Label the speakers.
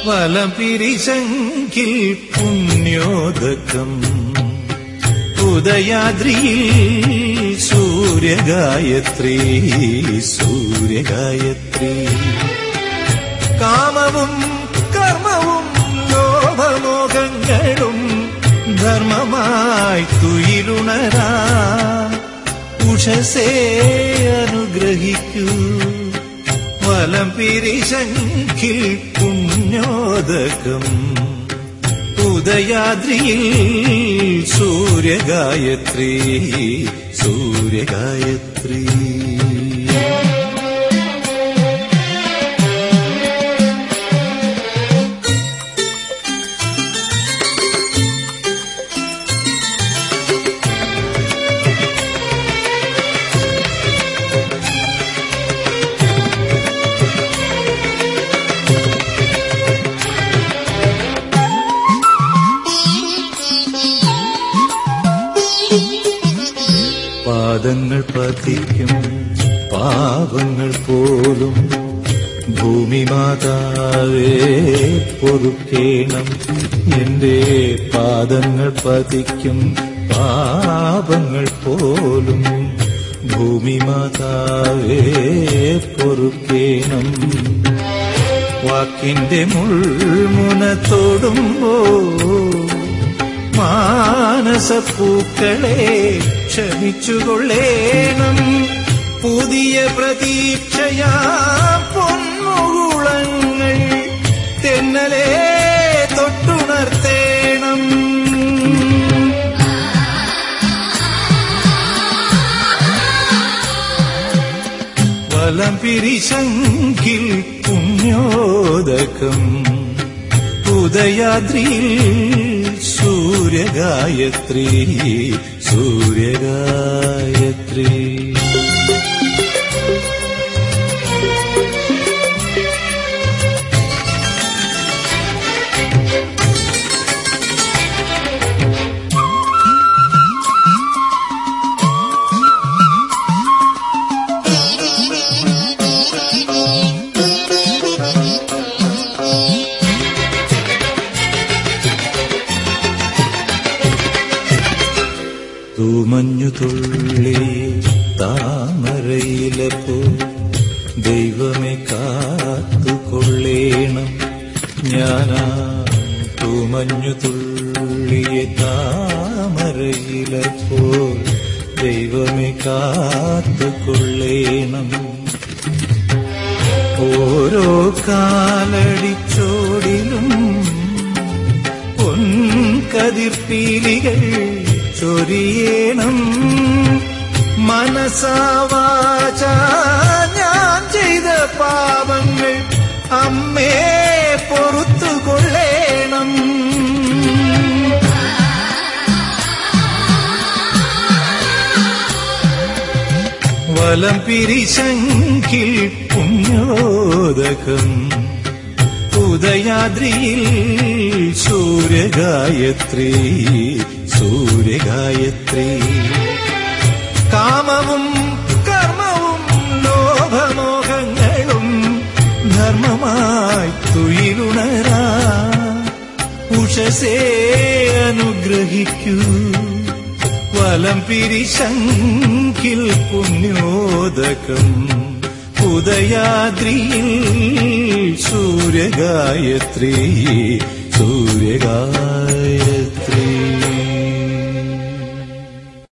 Speaker 1: വലം പിരിശങ്കിൽ പുണ്യോദകം ഉദയാദ്രിയിൽ സൂര്യഗായത്രി സൂര്യഗായത്രി. കാമവും കർമ്മവും ലോഭമോഹങ്ങളും ധർമ്മമായി തുയിലുണരാ ഉഷസേ അനുഗ്രഹിക്കൂ. വലം പിരിശങ്കിൽ പുണ്യോദകം ഉദയാദ്രിയിൽ സൂര്യഗായത്രി സൂര്യഗായത്രി. പാദങ്ങൾ പതിക്കും പാപങ്ങൾ പോലും ഭൂമി മാതാവേ പൊറുക്കേണം. എന്റെ പാദങ്ങൾ പതിക്കും പാപങ്ങൾ പോലും ഭൂമി മാതാവേ പൊറുക്കേണം. വാക്കിന്റെ മുൾമുന തൊടുമ്പോ മാനസപ്പൂക്കളെ ക്ഷമിച്ചുകൊള്ളേണം. പുതിയ പ്രതീക്ഷയാ പൊന്മുകുളങ്ങൾ തെന്നലേ തൊട്ടുണർത്തേണം. വലം പിരിശങ്കിൽ പുണ്യോദകം ഉദയാദ്രിയിൽ സൂര്യഗായത്രി സൂര്യഗായത്രി. തൂമഞ്ഞു തുള്ളി താമരയിലപ്പോ ദൈവമേ കാത്തുകൊള്ളേണം. ഞാനാ തൂമഞ്ഞു തുള്ളിയെ താമരയിലപ്പോ ദൈവമേ കാത്തുകൊള്ളേണം. ഓരോ കാലടിച്ചോടിലും പൊൻകതിർപ്പീലികൾ ചൊരിയേണം. മനസാവാച ഞാൻ ചെയ്ത പാപങ്ങൾ അമ്മേ പൊറുത്തുകൊള്ളേണം. വലം പിരിശങ്കിൽ പുണ്യോദകം ഉദയാദ്രിയിൽ സൂര്യഗായത്രി സൂര്യഗായത്രി. കാമവും കർമ്മവും ലോഭമോഹങ്ങളും ധർമ്മമായി തുയിലുണരാ ഉഷസേ അനുഗ്രഹിക്കൂ. വലം പിരിശങ്കിൽ പുണ്യോദകം ഉദയാദ്രിയിൽ സൂര്യഗായത്രി സൂര്യഗായത്രി.